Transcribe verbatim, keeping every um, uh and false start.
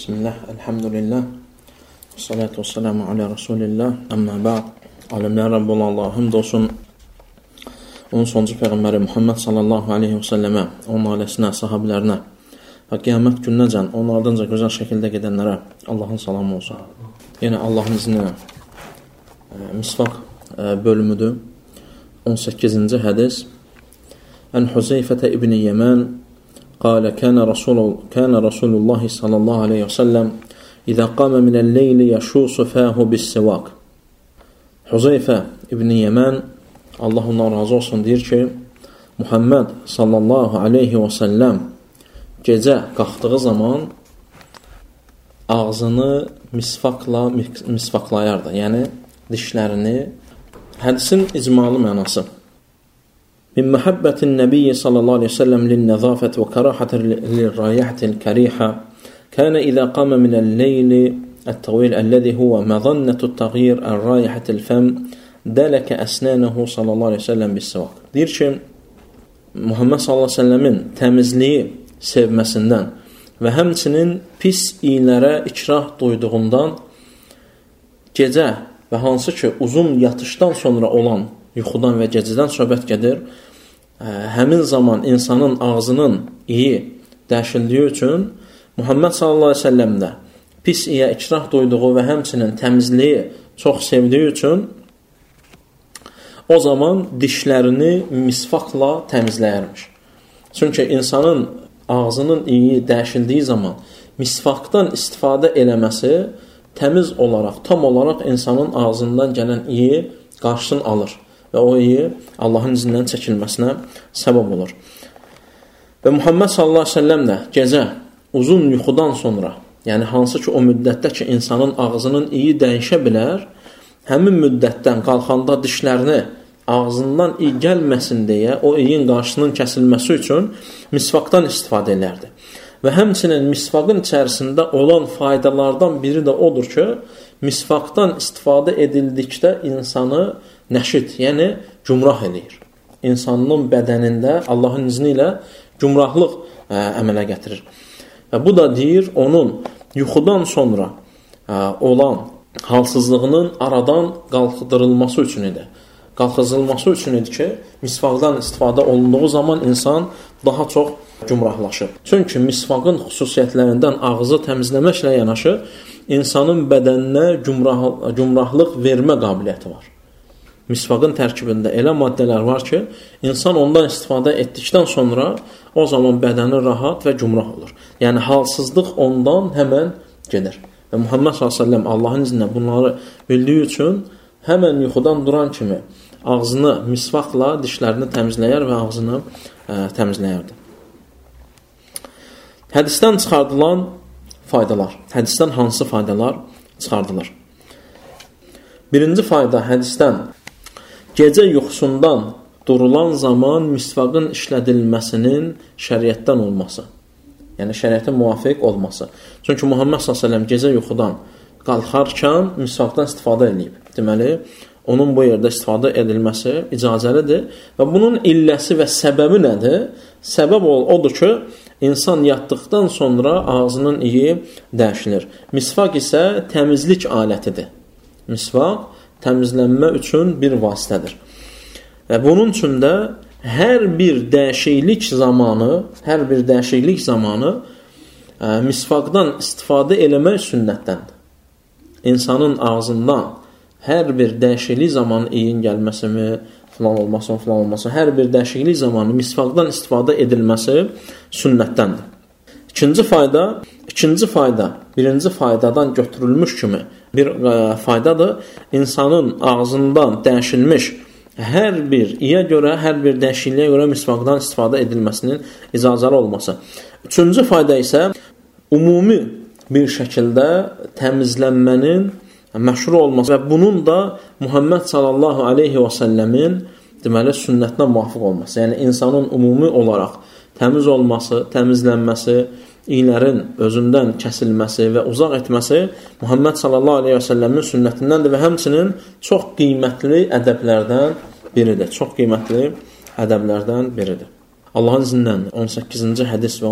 Bismillah, elhamdülillah, salatu ve selamu ala Resulillah, əmmə ba'd. Aləmlər Rəbb olan Allah, həmd olsun onun sonuncu Peyğəmbəri Muhammed sallallahu aleyhi və səlləmə, onun ailəsinə, sahabilərinə və qiyamət gününəcən onun ardınca gözəl şəkildə gedənlərə Allahın salamı olsun. Yenə Allahın izni e, misvaq e, bölümüdür. on səkkizinci hədis. Ən Huzeyfətə ibn Yəmən قال كان رسول كان رسول الله صلى الله عليه وسلم إذا قام من الليل يشوص فاه بالسواك. Huzeyfə ibn Yəmən, Allah ondan razı olsun, deyir ki, Muhammed sallallahu aleyhi və səlləm gecə qalxdığı zaman ağzını misvaqla misvaqlayardı, yəni dişlərini. Hədisin icmalı mənası. من محبة النبي صلى الله عليه وسلم للنظافة وكراحة للرائحة الكريحة كان إذا قام من الليل الطويل الذي هو مظنة التغيير الرائحة الفم دلك أسنانه صلى الله عليه وسلم بالسواك. Deyir ki, Muhammed sallallahu aleyhi ve sellemin təmizliyi sevməsindən və həmçinin pis iylərə ikrah duyduğundan gecə və hansı ki uzun yatışdan sonra olan yuxudan və gecədən söhbət gedir, həmin zaman insanın ağzının iyi dəyişildiyi üçün Muhammed sallallahu aleyhi ve sellem də pis iyə ikrah duyduğu və həmçinin təmizliyi çox sevdiyi üçün o zaman dişlərini misvaqla təmizləyərmiş. Çünki insanın ağzının iyi dəyişildiyi zaman misvaqdan istifadə eləməsi təmiz olaraq, tam olaraq insanın ağzından gələn iyi qarşısını alır və o iyi Allahın izindən çəkilməsinə səbəb olur. Və Muhammed sallallahu aleyhi ve sellem də gecə uzun yuxudan sonra, yəni hansı ki o müddətdə ki insanın ağzının iyi dəyişə bilər, həmin müddətdən qalxanda dişlərini ağzından iyi gəlməsin deyə o iyin qarşısının kəsilməsi üçün misvaqdan istifadə edərdi. Və həmçinin misvaqın içərisində olan faydalardan biri də odur ki, misvaqdan istifadə edildikdə insanı nəşid, yəni cümrah edir. İnsanın bədənində Allahın izni ilə cümrahlıq ə, əmələ gətirir. Və bu da deyir, onun yuxudan sonra ə, olan halsızlığının aradan qalxdırılması üçün idi. Qalxdırılması üçün idi ki, misvaqdan istifadə olunduğu zaman insan daha çox cümrahlaşır. Çünki misvaqın xüsusiyyətlərindən ağzı təmizləməklə yanaşı, insanın bədəninə cümrah, cümrahlıq vermə qabiliyyəti var. Misvaqın tərkibində elə maddələr var ki, insan ondan istifadə etdikdən sonra o zaman bədəni rahat və cümrah olur. Yəni halsızlıq ondan həmən gedir. Və Muhammed sallallahu aleyhi ve sellem Allahın izinlə bunları bildiyi üçün həmən yuxudan duran kimi ağzını misvaqla dişlərini təmizləyər və ağzını ə, təmizləyərdi. Hədisdən çıxardılan faydalar. Hədisdən hansı faydalar çıxardılar? Birinci fayda hədisdən gecə yuxusundan durulan zaman misvaqın işlədilməsinin şəriətdən olması. Yəni şəriətə müvafiq olması. Çünki Muhammed sallallahu aleyhi ve sellem gecə yuxudan qalxarkən misvaqdan istifadə edib. Deməli, onun bu yerdə istifadə edilməsi icazəlidir və bunun illəsi və səbəbi nədir? Səbəb odur ki, insan yatdıqdan sonra ağzının iyi dəyişilir. Misvaq isə təmizlik alətidir. Misvaq təmizlənmə üçün bir vasitədir. Və bunun üçün də hər bir dəyişiklik zamanı, hər bir dəyişiklik zamanı ə, misvaqdan istifadə eləmək sünnətdəndir. İnsanın ağzından hər bir dəyişiklik zamanı iyin gəlməsi mi, filan olması, filan olması, hər bir dəyişiklik zamanı misvaqdan istifadə edilməsi sünnətdəndir. İkinci fayda, ikinci fayda, birinci faydadan götürülmüş kimi bir ə, faydadır. İnsanın ağzından dəyişilmiş hər bir iyə görə, hər bir dəyişikliyə görə misvaqdan istifadə edilməsinin icazəli olması. Üçüncü fayda isə ümumi bir şəkildə təmizlənmənin məşru olması və bunun da Muhammed sallallahu aleyhi və səlləmin deməli sünnətinə müvafiq olması. Yəni insanın ümumi olaraq təmiz olması, təmizlənməsi, iylərin özündən kəsilməsi və uzaq etməsi Muhammed sallallahu aleyhi və səlləmin sünnətindəndir və həmçinin çox qiymətli ədəblərdən biridir. Çox qiymətli ədəblərdən biridir. Allahın izindən on səkkizinci hədis və